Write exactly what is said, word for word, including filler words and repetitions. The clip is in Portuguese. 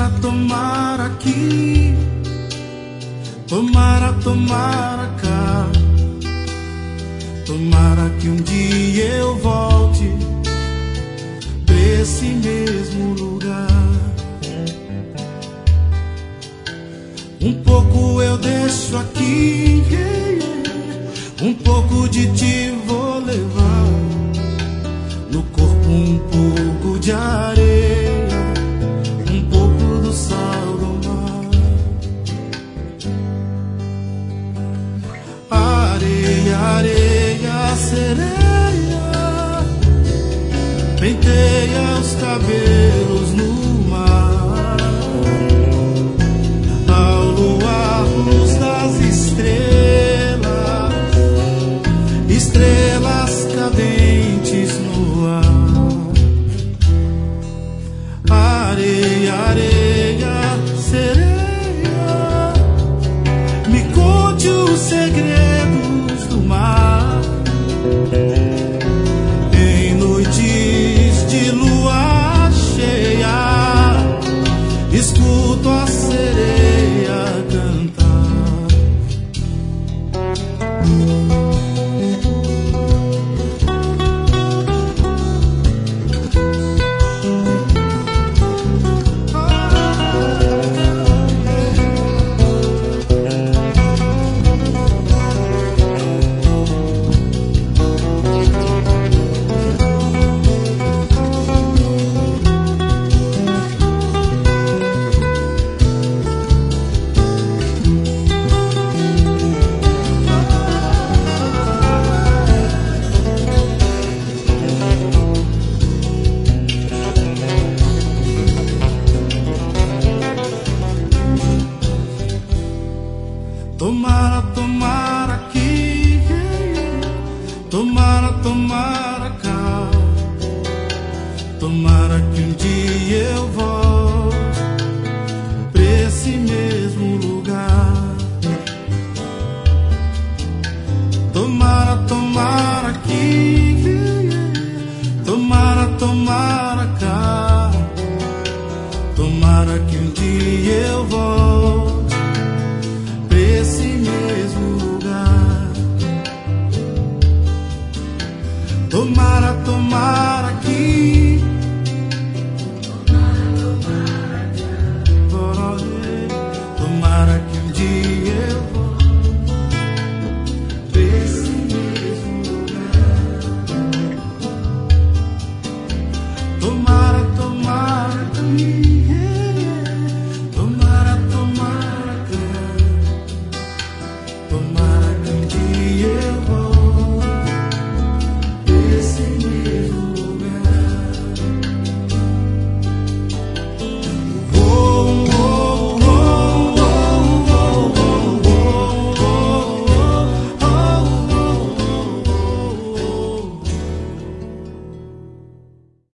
Tomara, tomara aqui, tomara, tomara cá, tomara que um dia eu volte pra esse mesmo lugar. Um pouco eu deixo aqui, um pouco de ti vou levar, no corpo um pouco de areia, um pouco do sal do mar. Areia, areia, sereia, penteia os cabelos no mar, ao luar, luz das estrelas, estrelas cadentes no ar. Areia, areia, sereia, me conte os segredos do mar. Em noites de lua cheia, escuto a sereia cantar. Tomara, tomara aqui, tomara, tomara cá, tomara que um dia eu volte pra esse mesmo lugar. Tomara, tomara aqui, tomara, tomara cá, tomara que um dia eu volte esse mesmo lugar. Tomara, tomara aqui, tomara que um dia eu volte pra esse mesmo lugar. Tomara, tomara aqui.